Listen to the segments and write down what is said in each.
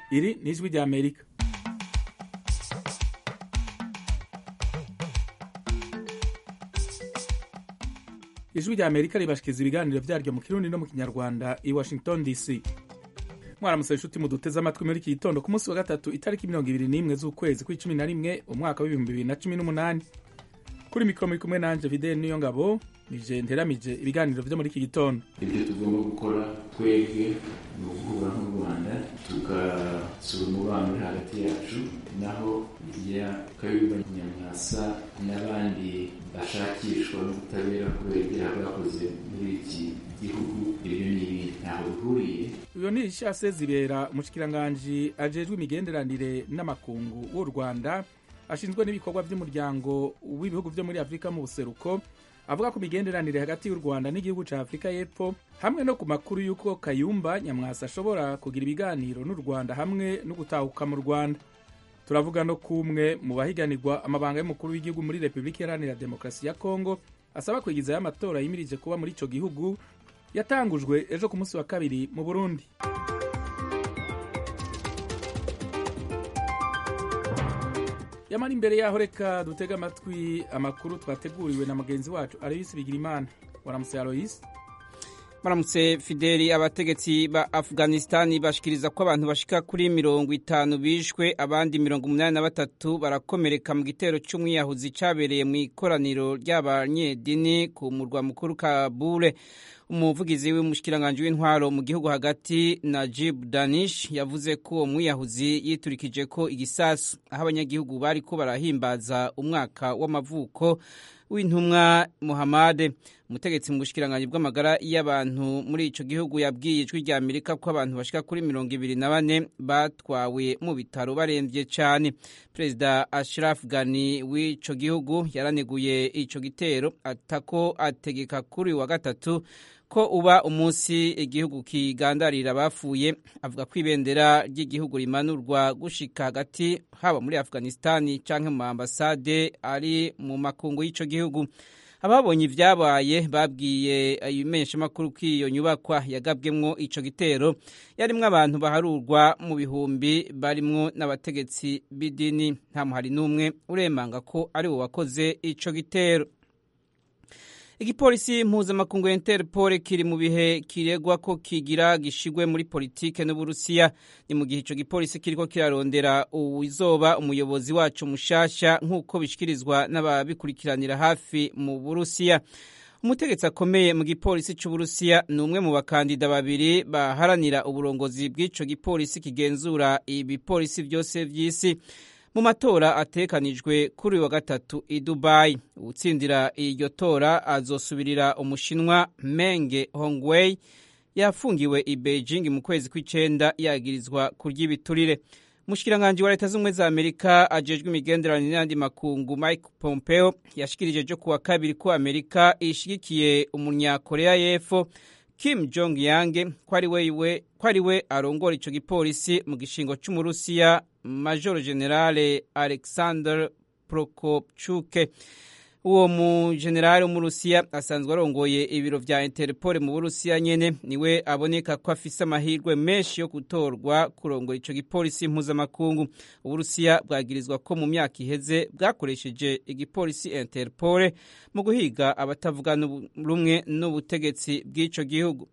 iri ni ijwi ry'Amerika. Ijwi ry'Amerika ribashikiriza ibiganiro vyaryo mu Kirundi no mu Kinyarwanda i Washington DC. Mwaramutse inshuti muduteze amatwi muri iki gitondo ku munsi wa gatatu itariki 21 z'ukwezi kwa11 umwaka wa 2018. Kuri mikro muri kumwe nanje Fidel Niyongabo nije nteramije ibiganiro vyo muri iki gitondo. Ibyo tugomba gukora twebwe mu guhura n'u Rwanda tugasura umubano hagati yacu naho ya Kayumba Nyamwasa n'abandi bashakishwa n'ubutabera kubera ibyaha bakoze muri iki gihugu ibyo n'ibindi ntaho bihuriye. Uyo ni Ishase Zibera umushikiranganje ajejwe imigenderanire n'amakungu w'u Rwanda ashinzwe n'ibikorwa by'umuryango w'ibihugu byo muri Afrika mu buseruko, avuga ku migenderanire hagati y'u Rwanda n'igihugu ca Afrika y'Epfo hamwe no ku makuru y'uko Kayumba Nyamwasa ashobora kugira ibiganiro n'u Rwanda hamwe no gutahuka mu Rwanda. Turavuga no kumwe mu bahiganirwa amabanga y'umukuru w'igihugu muri Republika Iharanira Demokarasi ya Kongo asaba kwigizayo amatora yimirije kuba muri ico gihugu yatangujwe ejo ku munsi wa kabiri mu Burundi. Yamara imbere yaho reka dutega amatwi amakuru twateguriwe na mugenzi wacu Aloysi Bigirimana. Waramutse Aloysi. Maramutse Fideli. Abategetsi ba Afghanistan bashikiriza ko abantu bashika kuri 50 bishwe, abandi 83 barakomereka mu gitero c'umwiyahuzi cabereye mu ikoraniro ry'abanyedini ku murwa mukuru Kabul. Umuvugizi w'umushikiranganje w'intwaro mu gihugu hagati Najib Danish yavuze ko umwiyahuzi yiturikije ko igisasu aho abanyagihugu bari ko barahimbaza umwaka w'amavuko w'intumwa Muhammad. Umutegetsi mu bushikiranganje bw'amagara y'abantu muri ico gihugu yabwiye ijwi rya Amerika ko abantu bashika kuri 24 batwawe mu bitaro baremvye cyane. Perezida Ashraf Ghani w'ico gihugu yaraneguye ico gitero atako ategeka kuri wa gatatu ko uba umunsi igihugu kigandarira bafuye, avuga ko ibendera ry'igihugu rimanurwa gushika hagati haba muri Afghanistan canke mu ambasade ari mu makungu y'ico gihugu. Ababonye ivyabaye babwiye ayimesha makuru k'iyo nyubakwa yagabwemwo ico gitero yarimwo abantu baharurwa mu bihumbi barimwo n'abategetsi b'idini. Nta muhari n'umwe uremanga ko ari wo wakoze ico gitero. Igipolisi mpuzamakungu Interpol kiri mu bihe kiregwa ko kigira gishigwe muri politike n'Uburusiya. Ni mu gihe ico gipolisi kiriko kirarondera uwizoba umuyobozi wacu mushasha nk'uko bishikirizwa n'ababikurikiranira hafi mu Burusiya. Umutegetsi akomeye mu gipolisi c'Uburusiya ni umwe mu bakandida babiri baharanira uburongozi bw'ico gipolisi kigenzura ibipolisi vyose vy'isi mu matora atekanijwe kuri wa gatatu i Dubai. Utsindira iryo tora azosubirira umushinwa Meng Hongwei yafungiwe i Beijing mu kwezi kw'icenda yagirizwa kurya ibiturire. Mushikiranganje wa Leta z'Ubumwe za Amerika ajejwe imigenderanire n'andi makungu Mike Pompeo yashikirije jo kuwa kabiri ko Amerika ishigikiye umunyakorea y'Epfo Kim Jong Yang ko ari we arongora ico gipolisi mu gishingo c'Umurusiya Major General Alexander Prokopchuk. Uwo mu general w'Umurusiya asanzwe arongoye ibiro vya Interpol mu Burusiya nyene niwe aboneka ko afise amahirwe menshi yo gutorwa kurongora ico gipolisi mpuzamakungu. Uburusiya bwagirizwa ko mu myaka iheze bwakoresheje igipolisi Interpol mu guhiga abatavuga rumwe n'ubutegetsi bw'ico gihugu.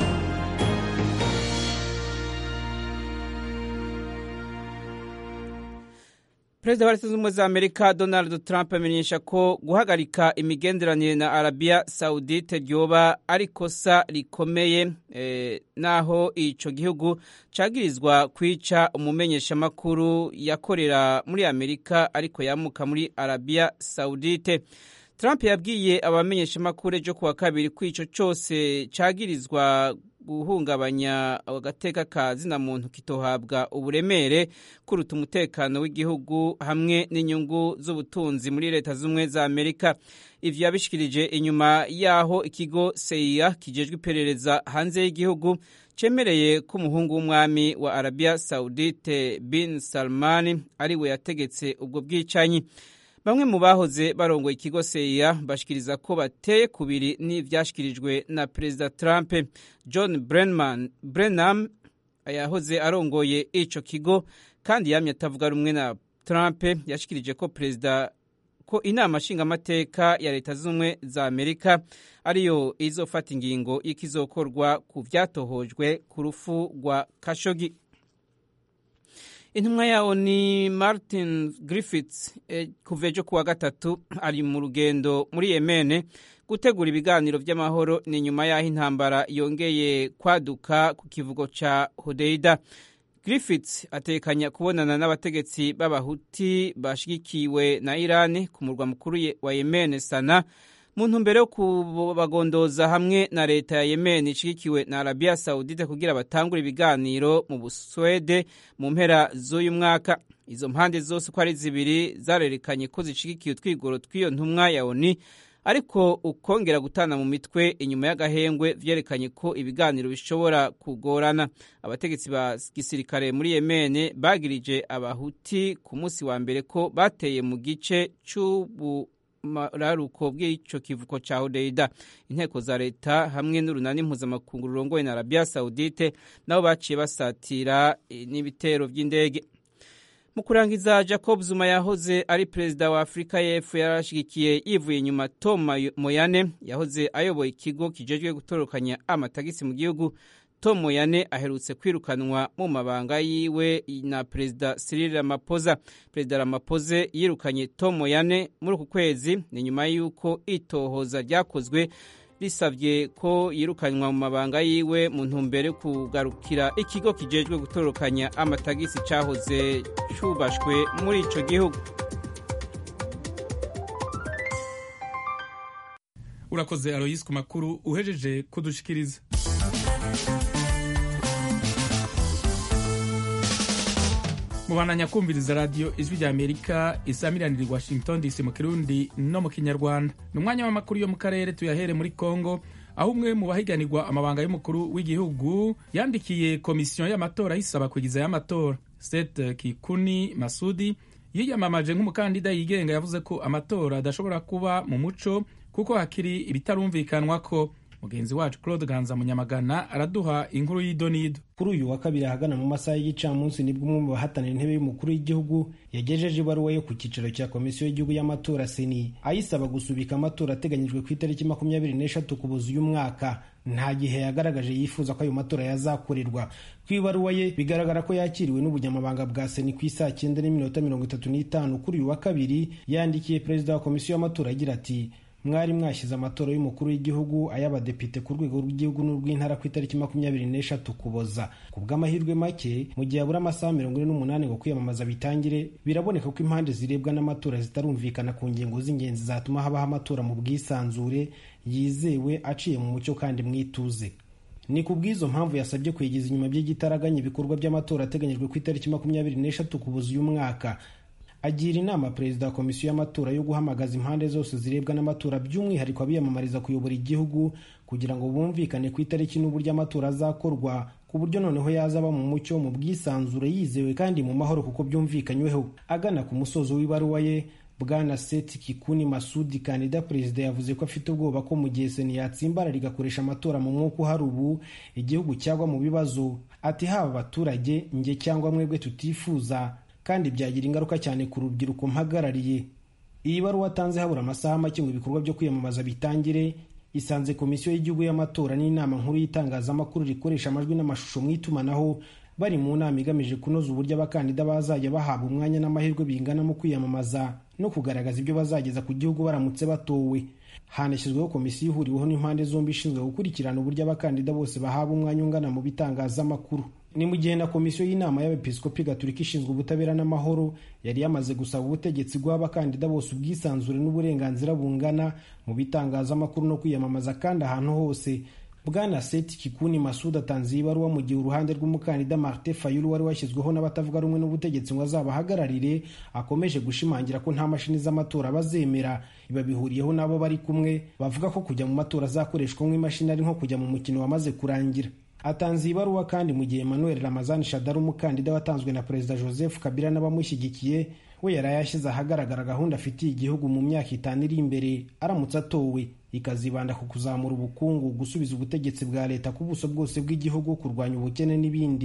Perezida wa Leta z'Ubumwe za Amerika Donald Trump amenyesha ko guhagarika imigenderanire na Arabia Saudite ryoba ari kosa rikomeye naho ico gihugu cagirizwa kwica umumenyesha makuru yakorera muri Amerika ariko yamuka muri Arabia Saudite. Trump yabwiye abamenyesha makuru ejo kuwa kabiri ko ico cose cagirizwa guhungabanya agateka ka zina muntu kitohabwa uburemere kuruta umutekano w'igihugu hamwe n'inyungu z'ubutunzi muri Leta z'Ubumwe za Amerika. Ivyo yabishikirije inyuma yaho ikigo CIA kijejwe iperereza hanze y'igihugu cemereye ko umuhungu w'umwami wa Arabia Saudite Bin Salman ari we yategetse ubwo bwicanyi. Bamwe mu bahoze barongoye ikigo CIA bashikiriza ko bateye kubiri n'ivyashikirijwe na Perezida Trump. John Brennan yahoze arongoye ico kigo kandi yamye atavuga rumwe na Trump yashikirije ko inama nshingamateka ya leta z'ubumwe za Amerika ariyo izofata ingingo y'ikizokorwa ku vyatohojwe ku rufu rwa Khashoggi. Intumwa yawo ni Martin Griffiths kuva ejo kuwa gatatu ari mu rugendo muri Yemen gutegura ibiganiro vy'amahoro ni nyuma y'aho intambara yongeye kwaduka ku kivugo ca Hodeida. Griffiths atekanya kubonana n'abategetsi b'abahuti bashigikiwe na Iran ku murwa mukuru wa Yemen Sana mu ntumbero yo kubagondoza hamwe na leta ya Yemen ishigikiwe na Arabia Saudite kugira batangure ibiganiro mu Buswede mu mpera z'uyu mwaka. Izo mpande zose ko ari zibiri zarerekanye ko zishigikiye utwigoro tw'iyo ntumwa ya ONU, ariko ukongera gutana mu mitwe inyuma y'agahengwe vyerekanye ko ibiganiro bishobora kugorana. Abategetsi ba gisirikare muri Yemen bagirije abahuti ku munsi wa mbere ko bateye mu gice c'uburaruko bw'ico kivuko ca Hodeida. Inteko za leta hamwe n'urunani mpuzamakungu rurongoye na Arabia Saudite nabo baciye basatira n'ibitero vy'indege. Mu kurangiza, Jacob Zuma yahoze ari perezida wa Afrika y'Epfo yarashigikiye yivuye inyuma Tom Moyane yahoze ayoboye ikigo kijejwe gutorokanya amatagisi mu gihugu. Tom Moyane aherutse kwirukanwa mu mabanga yiwe na perezida Cyril Ramaphosa. Perezida Ramaphosa yirukanye Tom Moyane muri uku kwezi ni nyuma y'uko itohoza ryakozwe risavye ko yirukanywa mu mabanga yiwe mu ntumbero yo kugarukira ikigo kijejwe gutorokanya amatagisi cahoze cubashwe muri ico gihugu. Urakoze Alois ku makuru uhejeje kudushikiriza. Mubandanya kumviriza radio Ijwi rya Amerika isamiranira i Washington DC mu Kirundi no mu Kinyarwanda. Numwanya w'amakuru yo mu karere tuyahere muri Kongo, aho umwe mu bahiganirwa amabanga y'umukuru w'igihugu yandikiye komisiyo y'amatora hisaba kwigiza y'amatora. Seth Kikuni Masudi yiyamamaje nk'umukandida yigenga yavuze ko amatora adashobora kuba mu muco kuko hakiri ibitarumvikanwa ko. Mugenzi wacu Claude Ganza Munyamagana araduha inkuru y'idonido. Kuri uyu wa kabiri ahagana mu masaha y'igicamunsi nibwo umwe mu bahatanira intebe y'umukuru w'igihugu yagejeje ibaruwa yo ku cyicaro cya komisiyo y'igihugu y'amatora Seni ayisaba gusubika amatora ateganyijwe ku itariki 24 Ukuboza uyu mwaka. Nta gihe yagaragaje yifuza ko ayo matora yazakorerwa. Ku ibaruwa ye bigaragara ko yakiriwe n'ubunyamabanga bwa Seni ku isaa 9:35 kuri uyu wa kabiri. Yandikiye perezida wa komisiyo y'amatora agira ati: mwari mwashyize amatora y'umukuru w'igihugu ay'abadepite ku rwego rw'igihugu n'urw'intara ku itariki 24 Ukuboza. Ku bw'amahirwe make mu gihe abura amasaha 48 ngo kwiyamamaza bitangire, biraboneka ko impande zirebwa n'amatora zitarumvikana ku ngingo z'ingenzi zatuma habaho amatora mu bwisanzure, yizewe, aciye mu mucyo kandi mwituze. Ni ku bw'izo mpamvu yasabye kwegeza inyuma by'igitaraganya ibikorwa by'amatora ateganyijwe ku itariki 24 Ukuboza uyu mwaka. Agira inama perezida wa komisiyo y'amatora yo guhamagaza impande zose zirebwa n'amatora, by'umwihariko abiyamamariza kuyobora igihugu, kugira ngo bumvikane ku itariki n'uburyo amatora azakorwa, ku buryo noneho yazaba mu mucyo, mu bwisanzure, yizewe kandi mu mahoro kuko byumvikanyweho. Agana ku musozo w'ibaruwa ye, Bwana Seth Kikuni Masudi, kandida perezida, yavuze ko afite ubwoba ko mu gihe Seni yatsimbara rigakoresha amatora mu mwuka uhari ubu, igihugu cyagwa mu bibazo. Ati haba abaturage, nge cyangwa mwebwe tutifuza, kandi byagira ingaruka cyane ku rubyiruko mpagarariye. Iyi baruwa atanze habura amasaha make ngo ibikorwa byo kwiyamamaza bitangire, isanze komisiyo y'igihugu y'amatora n'inama nkuru y'itangazamakuru rikoresha amajwi n'amashusho mu itumanaho bari mu nama igamije kunoza uburyo abakandida bazajya bahabwa umwanya n'amahirwe bingana mu kwiyamamaza no kugaragaza ibyo bazageza ku gihugu baramutse batowe. Hanashyizweho komisiyo ihuriweho n'impande zombi ishinzwe gukurikirana uburyo abakandida bose bahabwa umwanya ungana mu bitangazamakuru. Ni mu gihe na komisiyo y'inama y'abepiskopi gatolika ishinzwe ubutabera n'amahoro yari yamaze gusaba ubutegetsi guha abakandida bose ubwisanzure n'uburenganzira bungana mu bitangazamakuru no kwiyamamaza kandi ahantu hose. Bwana Seth Kikuni Masudi atanze ibaruwa mu gihe uruhande rw'umukandida Martin Fayulu wari washyizweho n'abatavuga rumwe n'ubutegetsi ngo azabahagararire akomeje gushimangira ko nta mashini z'amatora bazemera. Iba bihuriyeho nabo bari kumwe bavuga ko kujya mu matora azakoreshwa nk'imashini ari nko kujya mu mukino wamaze kurangira. Atanze ibaruwa kandi mu gihe Emmanuel Ramazani Shadari, umukandida watanzwe na Perezida Joseph Kabila n'abamushyigikiye, we yari yashyize ahagaragara gahunda afitiye igihugu mu myaka 5 iri imbere aramutse atowe, ikazibanda ku kuzamura ubukungu, gusubiza ubutegetsi bwa leta ku buso bwose bw'igihugu, kurwanya ubukene n'ibindi.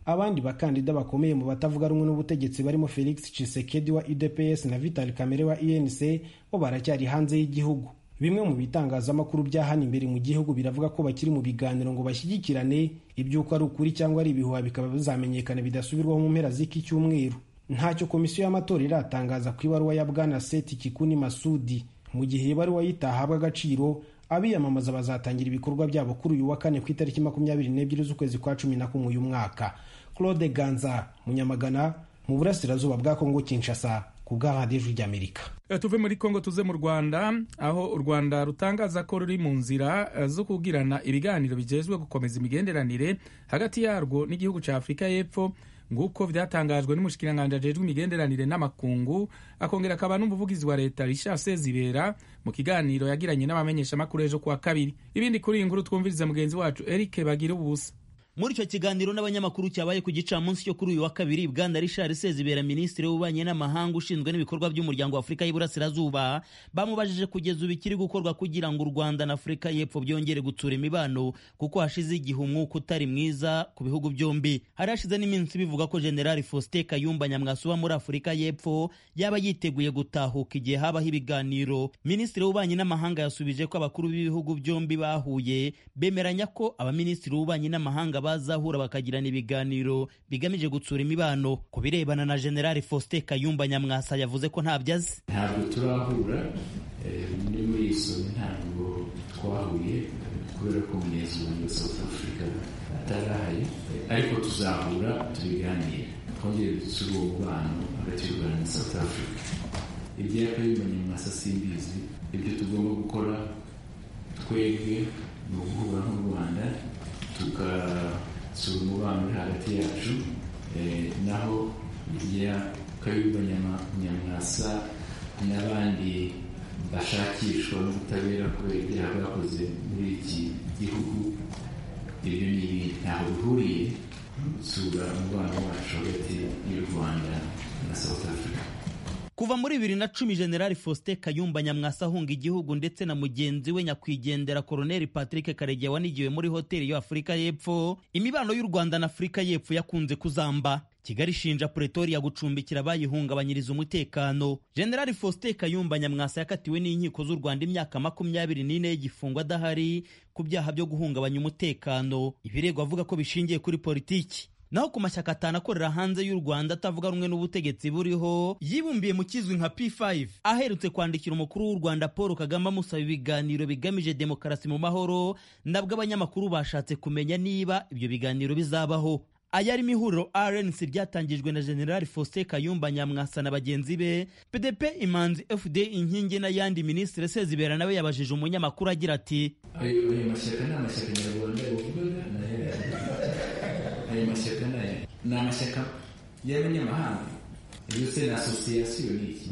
abandi bakandida bakomeye mu batavuga rumwe n'ubutegetsi barimo Felix Tshisekedi wa UDPS na Vital Kamerhe wa UNC bo baracyari hanze y'igihugu. Bimwe mu bitangazamakuru bya hano imbere mu gihugu biravuga ko bakiri mu biganiro ngo bashyigikirane, iby'uko ari ukuri cyangwa ari ibihuha bikaba bizamenyekana bidasubirwaho mu mpera z'iki cyumweru. Ntacyo komisiyo y'amatora iratangaza ku ibaruwa ya Bwana Seth Kikuni Masudi. Mu gihe ibaruwa yitahabwa agaciro, abiyamamaza bazatangira ibikorwa byabo kuri uyu wa kane ku itariki 22 z'ukwezi kwa 11 uyu mwaka. Claude Ganza, Munyamagana, mu burasirazuba bwa Kongo Kinshasa, ku bwa Radio y'Amerika. Tuve muri Kongo tuze mu Rwanda, aho u Rwanda rutangaza ko ruri mu nzira zo kugirana ibiganiro bijejwe gukomeza imigenderanire hagati yarwo n'igihugu cya Afurika y'Epfo, nguko vyatangajwe n'umushikiranganje ajejwe imigenderanire n'amakungu, akongera akaba n'umuvugizi wa leta Richard Sezibera mu kiganiro yagiranye n'abamenyesha makuru ejo kuwa kabiri. Ibindi kuri inkuru twumviriza mugenzi wacu Eric Bagira ubusa. Muri icyo kiganiro n'abanyamakuru cyabaye ku gicamunsi cyo kuri uyu wa kabiri, Bwana Richard Sezibera, minisitiri w'ububanyi n'amahanga ushinzwe n'ibikorwa by'umuryango wa Afurika y'Iburasirazuba, bamubajije kugeza ubu ikiri gukorwa kugira ngo u Rwanda na Afurika y'Epfo byongere gutsura imibano, kuko hashize igihe umwuka utari mwiza ku bihugu byombi. Hari hashize n'iminsi bivuga ko General Faustin Kayumba Nyamwasa uba muri Afurika y'Epfo yaba yiteguye gutahuka igihe habaho ibiganiro. Minisitiri w'ububanyi n'amahanga yasubije ko abakuru b'ibihugu byombi bahuye bemeranya ko abaminisitiri w'ububanyi n'amahanga bazahura bakagirana ibiganiro bigamije gutsura imibano. Ku birebana na General Faustin Kayumba Nyamwasa yavuze ko ntabyo azi. Ntabwo turahura muri isomo, ntabwo twahuye kubera ko Mugenzi wa South Africa atarahaye, ariko tuzahura tubiganire, twongere dutsure umubano hagati y'u Rwanda na South Africa. Ibyo Kayumba Nyamwasa simbizi. Ibyo tugomba gukora twebwe ni uguhura nk'u Rwanda tugasura umubano uri hagati yacu, naho ya Kayumba Nyamwasa n'abandi bashakishwa n'ubutabera kubera ibyaha bakoze muri iki gihugu, ibyo ni ntaho bihuriye gusura umubano wacu hagati y'u Rwanda na South Africa. Kuva muri 2010 General Faustin Kayumba Nyamwasa ahunga igihugu ndetse na mugenzi we nyakwigendera Colonel Patrick Karegeya wanigiwe muri hoteli yo Afurika y'Epfo, imibano y'u Rwanda na Afurika y'Epfo yakunze kuzamba. Kigali ishinja Pretoria gucumbikira abayihungabanyiriza umutekano. General Faustin Kayumba Nyamwasa yakatiwe n'inkiko z'u Rwanda imyaka 24 y'igifungwa adahari ku byaha byo guhungabanya umutekano, ibirego avuga ko bishingiye kuri politiki. Naho ku mashyaka atanu akorera hanze y'u Rwanda atavuga rumwe n'ubutegetsi buriho, yibumbiye mu kizwi nka P5, aherutse kwandikira umukuru w'u Rwanda Paul Kagame amusaba ibiganiro bigamije demokarasi mu mahoro, nabwo abanyamakuru bashatse kumenya niba ibyo biganiro bizabaho. Ayarimo ihuriro RNC ryatangijwe na General Faustin Kayumba Nyamwasa na bagenzi be, PDP, Imanzi, FD, Inkingi n'ayandi. Minisitiri Sezibera nawe yabajije umunyamakuru agira ati: ayo mashyaka ni amashyaka nyarwanda uvuga ayo mashyaka ni amashyaka y'abanyamahanga, yose na association ni iki?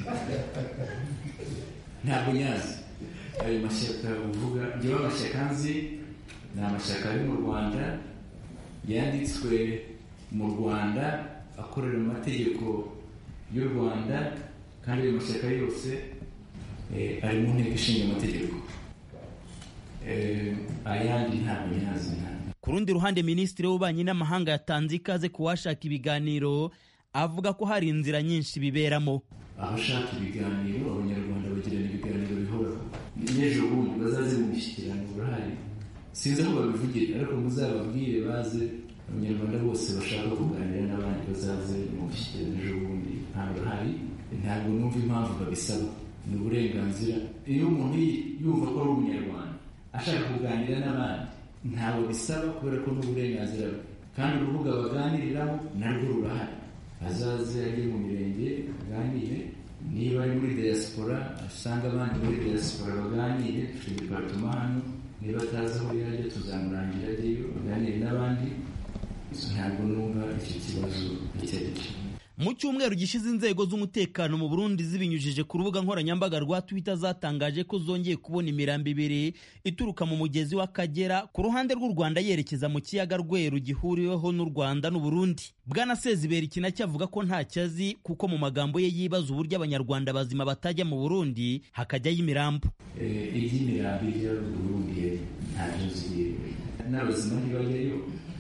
Ntabwo nyazi ayo mashyaka uvuga. Njyewe amashyaka nzi ni amashyaka ari mu Rwanda, yanditswe mu Rwanda, akorera mu mategeko y'u Rwanda, kandi ayo mashyaka yose ari mu nteko ishinga amategeko. Ayandi ntabwo nyazi. Ku rundi ruhande, Minisitiri w'ububanyi n'amahanga yatanze ikaze ku washaka ibiganiro, avuga ko hari inzira nyinshi biberamo. Abashaka ibiganiro, abanyarwanda bagirana ibiganiro bihoraho. N'ejo bundi bazaze mu mishyikirano burahari, sinzi aho babivugira, ariko muzababwire baze. Abanyarwanda bose bashaka kuganira n'abandi bazaze mu mishyikirano ejo bundi. Ntabwo hari, ntabwo numva impamvu babisaba, ni uburenganzira. Iyo umuntu yumva ko ari umunyarwanda ashaka kuganira n'abandi, ntabwo bisaba, kubera ko n'uburenganzira bwe, kandi urubuga baganiriramo narwo rurahari. Azaze ajye mu mirenge aganire, niba ari muri diaspora asanga abandi muri diaspora baganire, tugatuma hano, niba atazi aho yajya tuzamurangira ajyeyo aganire n'abandi. Ntabwo numva iki kibazo icyo ari cyo. Mu cyumweru gishize inzego z'umutekano mu Burundi zibinyujije ku rubuga nkoranyambaga rwa Twitter zatangaje ko zongeye kubona imirambo ibiri ituruka mu mugezi w'Akagera ku ruhande rw'u Rwanda yerekeza mu kiyaga Rweru gihuriweho n'u Rwanda n'u Burundi. Bwana Sezibera ikinacyo avuga ko nta cyazi, kuko mu magambo ye yibaza uburyo abanyarwanda bazima batajya mu Burundi hakajyayo imirambo. Iby'imirambo ijya mu Burundi ntabyo nzi, n'abazima ntibajyayo,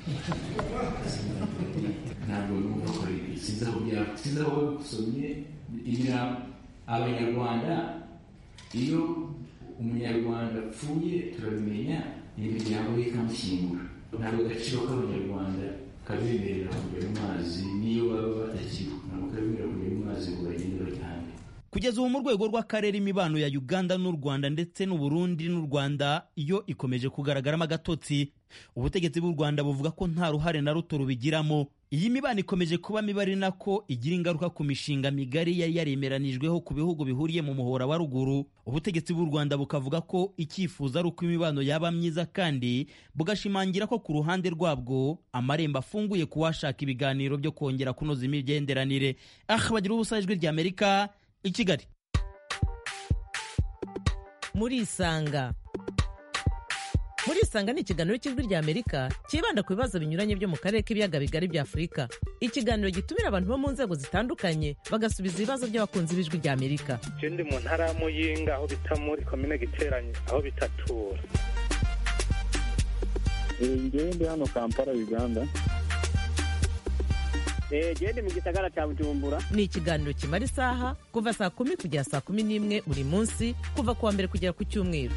ntabwo numva ko ari sinzi aho gusomye igira abanyarwanda iyo umunyarwanda apfuye turabimenya n'imiryango ye ikamushyingura ntabwo agaciro k'abanyarwanda kabemerera kujya mu mazi niyo baba batakiriho ntabwo kabemerera kujya mu mazi ngo bagende bajyane. Kugeza ubu mu rwego rw'akarere imibano ya Uganda n'u Rwanda ndetse n'u Burundi n'u Rwanda yo ikomeje kugaragaramo agatotsi. Ubutegetsi bw'u Rwanda buvuga ko nta ruhare na ruto rubigiramo. Iyi mibano ikomeje kuba mibi ari nako igira ingaruka ku mishinga migari yari yaremeranijweho ku bihugu bihuriye mu muhora wa ruguru. Ubutegetsi bw'u Rwanda bukavuga ko icyifuzo ari uko imibano yaba myiza kandi bugashimangira ko ku ruhande rwabwo amarembo afunguye kuwashaka ibiganiro byo kongera kunoza imigenderanire. Bagira ubusa ijwi rya Amerika i Kigali. Murisanga ni ikiganiro cy'ijwi rya Amerika kibanda ku bibazo binyuranye byo mu karere k'ibiyaga bigari bya Afurika. Ikiganiro gitumira abantu bo mu nzego zitandukanye bagasubiza ibibazo by'abakunzi b'ijwi rya Amerika. Je ndi mu ntara ya Muyinga aho bita muri komine Giteranye aho bitatura. Ndi hano Kampala Uganda. Gende mu gisagara cya Bujumbura. Ni ikiganiro kimara isaha kuva saa 10 kugera saa 11 buri munsi kuva kuwa mbere kugera ku cyumweru.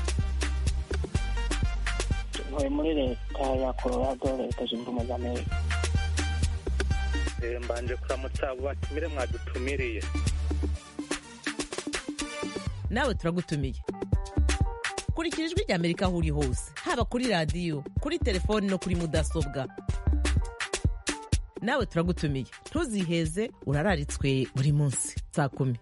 Ntuye muri leta ya Colorado, leta zunze ubumwe za Amerika. Mbanje kuramutsa abo batumire mwadutumiriye. Nawe turagutumiye. Kurikira ijwi rya Amerika aho uri hose, haba kuri radio, kuri telefone no kuri mudasobwa. Nawe turagutumiye. Ntuziheze, urararitswe buri munsi saa 10.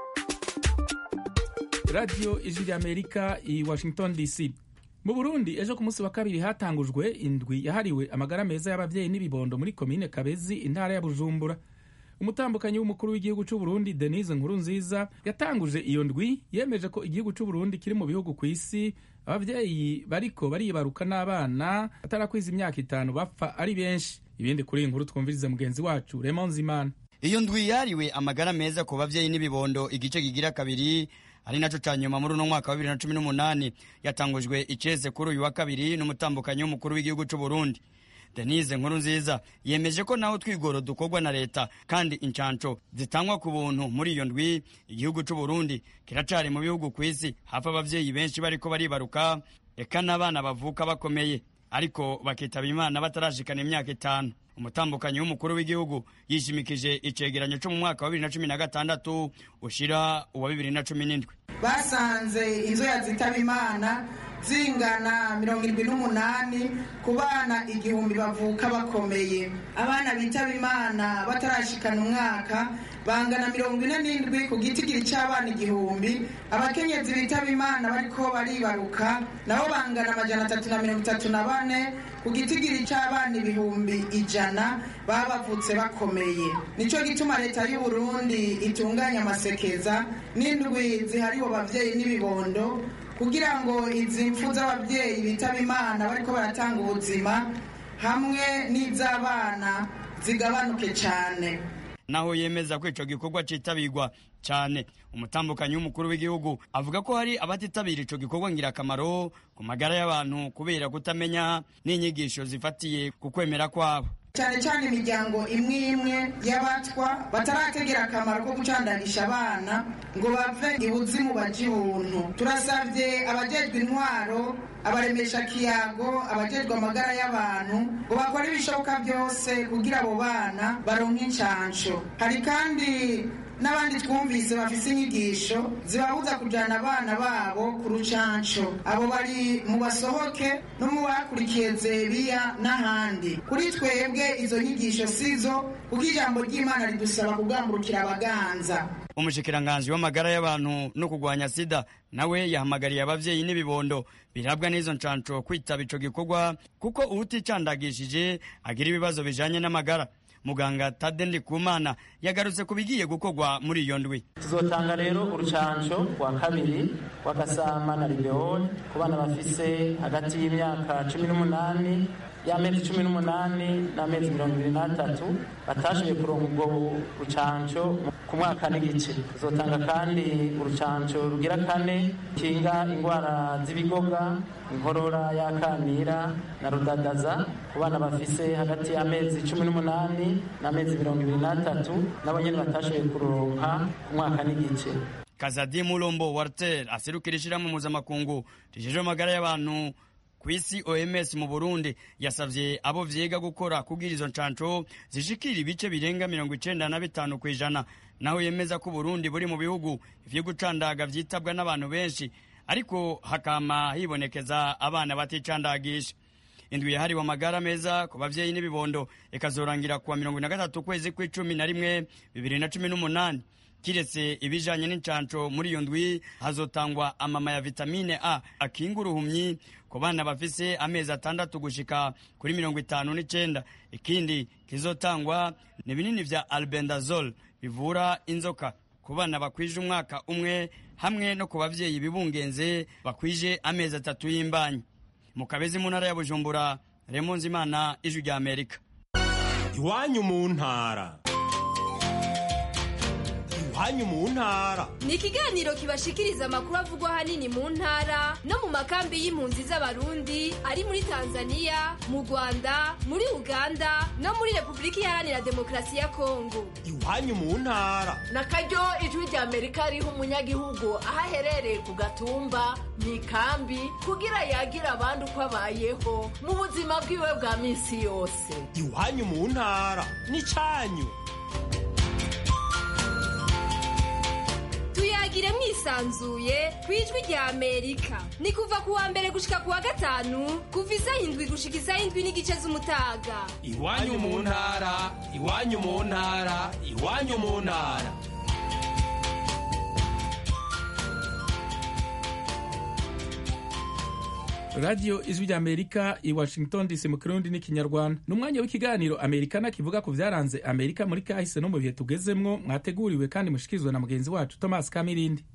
Radio Ijwi rya Amerika i Washington DC. Mu Burundi ejo ku munsi wa kabiri hatangujwe indwi yahariwe amagara meza y'abavyeyi n'ibibondo muri komine Kabezi intara ya Bujumbura. Umutambukanyi w'umukuru w'igihugu cy'u Burundi Denise Nkurunziza yatanguje iyo ndwi yemeje ko igihugu cy'u Burundi kiri mu bihugu ku isi abavyeyi bariko baribaruka n'abana atarakwiza imyaka 5 bapfa ari benshi. Ibindi kuri inkuru twumvirize mugenzi wacu Raymond Zimana. Iyo ndwi yariwe amagara meza ku bavyeyi n'ibibondo igice kigira kabiri ari naco canyuma muri no mwaka wa 2018 yatangujwe iceze kuri uyu wa kabiri n'umutambukanyi w'umukuru w'igihugu cy'u Burundi. Denise Nkurunziza yemeje ko naho twigoro dukorwa na leta kandi incanco zitangwa ku buntu muri iyo ndwi igihugu cy'u Burundi kiracari mu bihugu ku isi hafa abavyeyi benshi bariko baribaruka eka n'abana bavuka bakomeye ariko bakitaba Imana batarashikana imyaka 5. Umutambukanyi w'umukuru w'igihugu yishimikije icegeranyo cyo mu mwaka wa 2016 ushira uwa 2017. Basanze inzoya zitaba Imana zingana 78 ku bana 1000 bavuka bakomeye. Abana bitaba Imana batarashikana umwaka bangana 47 ku gitigiri cy'abana 1000. Abakenyezi bitaba Imana bariko baribaruka nabo bangana 334 ku gitigiri cy'abana 100 babavutse bakomeye. Nico gituma leta y'u Burundi itunganya amasekeza n'indwi zihariwe abavyeyi n'ibibondo kugira ngo izi mfu z'abavyeyi bitaba Imana bariko baratanga ubuzima hamwe n'iz'abana zigabanuke cyane. Naho yemeza ko ico gikorwa citabirwa cyane, umutambukanyi w'umukuru w'igihugu avuga ko hari abatitabira ico gikorwa ngirakamaro ku magara y'abantu kubera kutamenya n'inyigisho zifatiye ku kwemera kwabo. Cyane cyane imiryango imwe imwe y'abatwa batarategera akamaro ko gucandagisha abana ngo bave ibuzimu baje ubuntu. Turasavye abajejwe intwaro, abaremesha kiyago, abajejwe amagara y'abantu ngo bakore ibishoboka byose kugira abo bana baronke incanco. Hari kandi n'abandi twumvise bafise inyigisho zibabuza kujana abana babo ku rucanco. Abo bari mu basohoke no mu bakurikiye Zebiya n'ahandi. Kuri twebwe izo nyigisho sizo kuko ijambo ry'Imana ridusaba kugamburukira abaganza. Umushikiranganji w'amagara y'abantu no kugwanya sida nawe yahamagariye abavyeyi n'ibibondo birabwa n'izo ncanco kwitaba ico gikorwa kuko ubuticandagishije agira ibibazo bijanye n'amagara. muganga Tade Ndikumana yagarutse ku bigiye gukorwa muri iyo ndwi. Tuzotanga rero urucanco rwa kabiri rwa Gasama na Ribeon ku bana bafise hagati y'imyaka 18 y'amezi 18 n'amezi 23 batashoboye kuronka ubwo rucanco ku mwaka n'igice. Tuzotanga kandi urucanco rugira kane kinga ingwara z'ibigoga, inkorora y'akanira na rudadaza ku bana bafise hagati y'amezi 18 n'amezi 23 nabo nyene batashoboye kuronka ku mwaka n'igice. Kazadi Mulombo Wartel aserukira ishirahamwe mpuzamakungu rijejwe amagara y'abantu kw'isi OMS mu Burundi yasavye abo vyiga gukora kugira izo ncanco zishikira ibice birenga 95 kw'ijana, naho yemeza ko Burundi buri mu bihugu ivyo gucandaga vyitabwa n'abantu benshi ariko hakama hibonekeza abana baticandagisha. Indwi yahariwe amagara meza ku bavyeyi n'ibibondo ikazorangira kuwa 23 kwezi kw'icumi na rimwe 2018. Kiretse ibijanye n'incanco muri iyo ndwi hazotangwa amama ya vitamine A akinga uruhumyi ku bana bafise amezi 6 gushika kuri 59. Ikindi kizotangwa ni binini vya albendazole bivura inzoka ku bana bakwije umwaka umwe hamwe no ku bavyeyi bibungenze bakwije amezi 3 y'imbanyi. Mu Kabezi mu ntara ya Bujumbura, Raymond Zimana, Ijwi rya Amerika. Iwanyu mu ntara. Iwanyu mu ntara ni ikiganiro kibashikiriza amakuru avugwa hanini mu ntara no mu makambi y'impunzi z'abarundi ari muri Tanzania, mu Rwanda, muri Uganda no muri Republika Iharanira Demokarasi ya Kongo. Iwanyu mu ntara nakaryo Ijwi rya Amerika riha umunyagihugu aho aherereye ku gatumba mu ikambi kugira yagira abandi uko abayeho mu buzima bwiwe bwa minsi yose. Iwanyu mu ntara ni canyu. Tuyagire mwisanzuye kwijwi rya Amerika. Ni kuva kuwa mbere gushika kuwa gatanu kuva isaha 7 gushika isaha 7 n'igice z'umutaga. Iwanyu mu ntara, iwanyu mu ntara, iwanyu mu ntara. Radio Ijwi rya Amerika i Washington DC mu Kirundi n'ikinyarwanda. Numwanya w'ikiganiro Amerikana kivuga ku vyaranze Amerika muri kahise no mu bihe tugezemwo, mwateguriwe kandi mushikizwe na mugenzi wacu Thomas Kamirindi.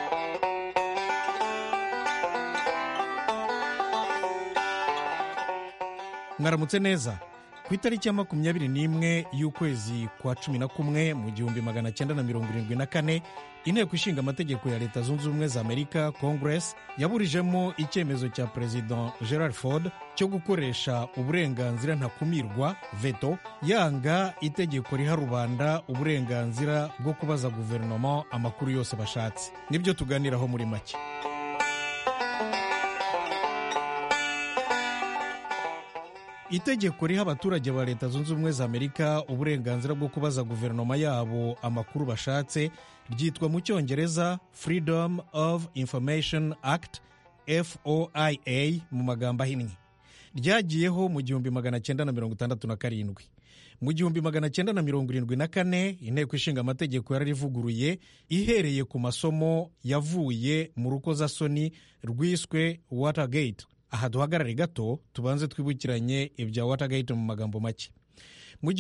Mwaramutse neza. Ku itariki ya 21 y'ukwezi kwa 11 mu 1974 inteko ishinga amategeko ya Leta Zunze Ubumwe za Amerika Congress yaburijemo icyemezo cya President Gerald Ford cyo gukoresha uburenganzira ntakumirwa veto yanga itegeko riha rubanda uburenganzira bwo kubaza guverinoma amakuru yose bashatse. Nibyo tuganiraho muri make. Itegeko riha abaturage ba Leta Zunze Ubumwe za Amerika uburenganzira bwo kubaza guverinoma yabo amakuru bashatse ryitwa mu Cyongereza Freedom of Information Act FOIA mu magambo ahinnye. Ryagiyeho mu 1967. Mu 1974 inteko ishinga amategeko yararivuguruye ihereye ku masomo yavuye mu rukozasoni rwiswe Watergate. Aha duhagarare gato tubanze twibukiranye ibya Watergate mu magambo make. Mu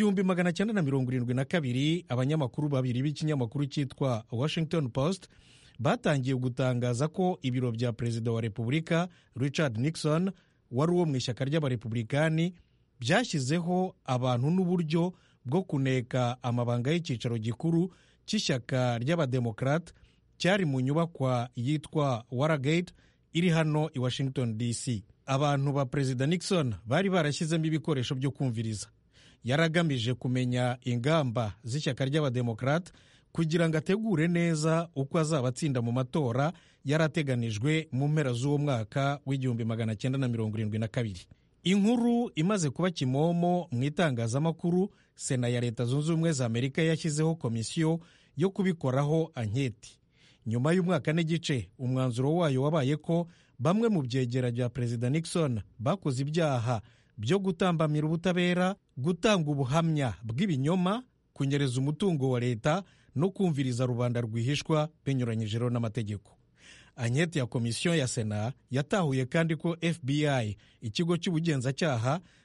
1972 abanyamakuru babiri b'ikinyamakuru cyitwa Washington Post batangiye gutangaza ko ibiro bya Perezida wa Repubulika Richard Nixon wari uwo mu ishyaka ry'abarepublikani byashyizeho abantu n'uburyo bwo kuneka amabanga y'icyicaro gikuru cy'ishyaka ry'abademokrate cyari mu nyubakwa yitwa Watergate iri hano i Washington DC. Abantu ba Perezida Nixon bari barashyizemo ibikoresho byo kumviriza. Yaragamije kumenya ingamba z'ishyaka ry'abademokrate kugira ngo ategure neza uko azabatsinda mu matora yarateganijwe mu mpera z'uwo mwaka w'1972. Inkuru imaze kuba kimomo mu itangazamakuru, Sena ya Leta Zunze Ubumwe za Amerika yashyizeho komisiyo yo kubikoraho anketi. Nyuma y'umwaka n'igice umwanzuro wayo wabaye ko bamwe mu byegera bya Perezida Nixon bakoze ibyaha byo gutambamira ubutabera, gutanga ubuhamya bw'ibinyoma, kunyereza umutungo wa leta no kumviriza rubanda rwihishwa binyuranyije n'amategeko. Anketi ya komisiyo ya Sena yatahuye kandi ko FBI, ikigo cy'ubugenzacyaha,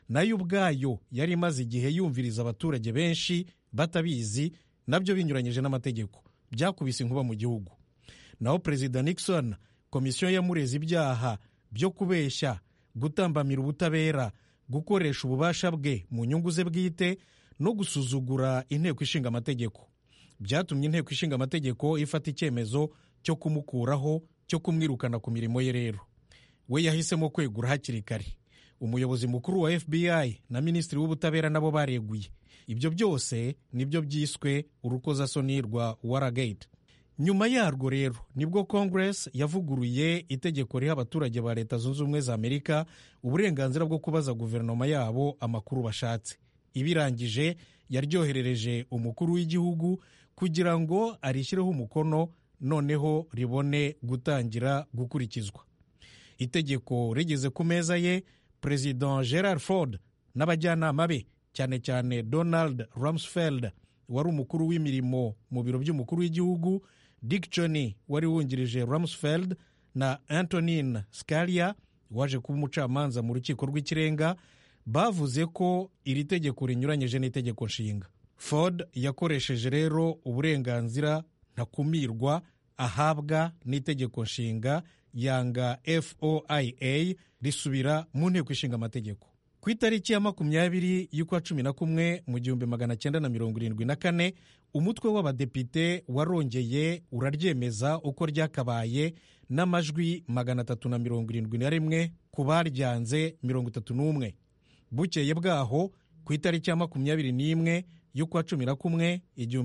nayo ubwayo yari imaze igihe yumviriza abaturage benshi batabizi, nabyo binyuranyije n'amategeko, byakubise inkuba mu gihugu. naho perezida Nixon, komisiyo yamureze ibyaha byo kubeshya, gutambamira ubutabera, gukoresha ububasha bwe mu nyungu ze bwite no gusuzugura inteko ishinga amategeko. Byatumye inteko ishinga amategeko ifata icyemezo cyo kumukuraho, cyo kumwirukana ku mirimo ye. Rero we yahisemo kwegura hakiri kare. Umuyobozi mukuru wa FBI na minisitiri w'ubutabera nabo bareguye. Ibyo byose nibyo byiswe urukozasoni rwa Watergate. Nyuma yarwo rero nibwo Congress yavuguruye itegeko riha abaturage ba Leta Zunze Ubumwe za Amerika uburenganzira bwo kubaza guverinoma yabo amakuru bashatse. Ibirangije yaryoherereje umukuru w'igihugu kugira ngo arishyireho umukono, noneho ribone gutangira gukurikizwa. Itegeko rigeze ku meza ye, President Gerald Ford n'abajyanama be, cyane cyane Donald Rumsfeld wari umukuru w'imirimo mu biro by'umukuru w'igihugu, Dick Cheney wari wungirije Rumsfeld na Antonin Scalia waje kuba umucamanza mu rukiko rw'ikirenga, bavuze ko iri tegeko rinyuranyije n'itegeko nshinga. Ford yakoresheje rero uburenganzira ntakumirwa ahabwa n'itegeko nshinga, yanga FOIA risubira mu nteko ishinga amategeko. Ku itariki ya 20 y'ukwa 11 mu 1974, umutwe w'abadepite warongeye uraryemeza uko ryakabaye n'amajwi 371 ku baryanze 31. Bukeye bwaho ku itariki ya 21 y'ukwa 11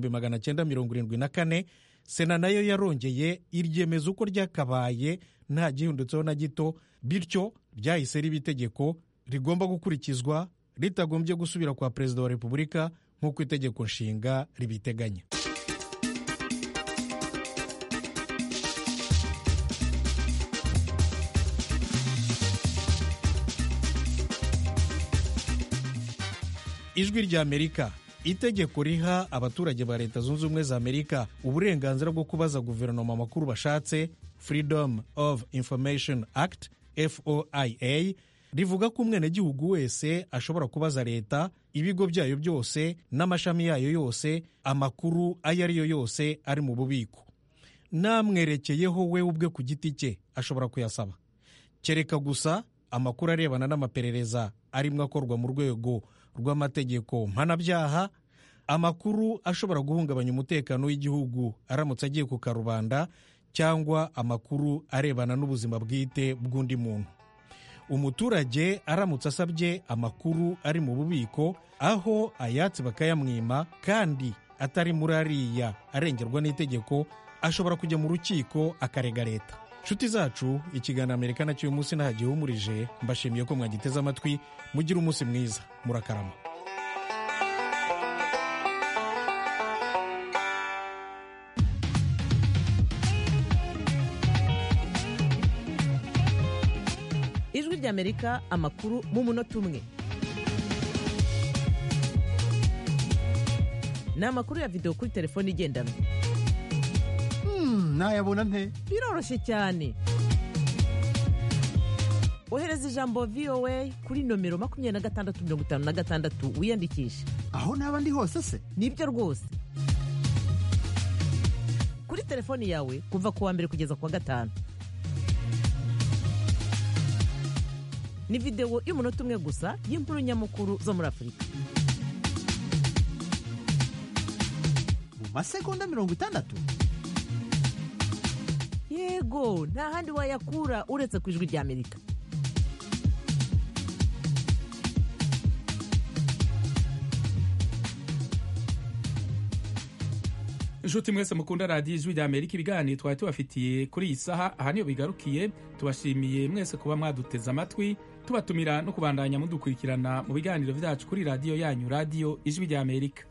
1974, Sena nayo yarongeye iryemeza uko ryakabaye nta gihindutseho na gito, bityo ryahise riba itegeko rigomba gukurikizwa ritagombye gusubira kwa perezida wa repubulika nk'uko itegeko nshinga ribiteganya. Ijwi rya Amerika, itegeko riha abaturage ba Leta Zunze Ubumwe za Amerika uburenganzira bwo kubaza guverinoma amakuru bashatse, Freedom of Information Act FOIA, rivuga ko umwenegihugu wese ashobora kubaza leta, ibigo byayo byose n'amashami yayo yose amakuru ayo ari yo yose ari mu bubiko. Namwerekeyeho we ubwe ku giti cye ashobora kuyasaba, kereka gusa amakuru arebana n'amaperereza arimwo akorwa mu rwego rw'amategeko mpanabyaha, amakuru ashobora guhungabanya umutekano w'igihugu aramutse agiye ku karubanda, cyangwa amakuru arebana n'ubuzima bwite bw'undi muntu. Umuturage aramutse asabye amakuru ari mu bubiko, aho ayatsi bakayamwima kandi atari muri ariya arengerwa n'itegeko, ashobora kujya mu rukiko akarega leta. Nshuti zacu, ikiganiro Amerikana cy'uyu munsi nahagihumurije. Mbashimiye ko mwagiteze amatwi. Mugira umunsi mwiza, murakarama. Ijwi ry'Amerika, amakuru mu munota umwe. Ni amakuru ya video kuri telefone igendanwa. Nayabona nte? Biroroshye cyane. Ohereza ijambo VOA kuri nomero 2656 wiyandikisha. Aho naba ndi hose se? Nibyo rwose. Kuri telefoni yawe kuva ku wa mbere kugeza ku wa gatanu. Ni video y'umunota umwe gusa y'inkuru nyamukuru zo muri Afurika. Mu masegonda 60? Yego, nta handi wayakura uretse ku Ijwi ry'Amerika. Inshuti mwese mukunda radiyo Ijwi ry'Amerika, ibiganiro twari tubafitiye kuri iyi saha aha niyo bigarukiye. Tubashimiye mwese kuba mwaduteze amatwi, tubatumira no kubandanya mudukurikirana mu biganiro byacu kuri radiyo yanyu, radiyo Ijwi ry'Amerika.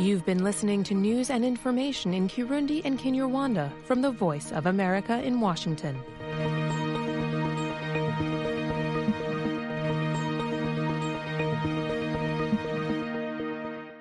You've been listening to news and information in Kirundi and Kinyarwanda from the Voice of America in Washington.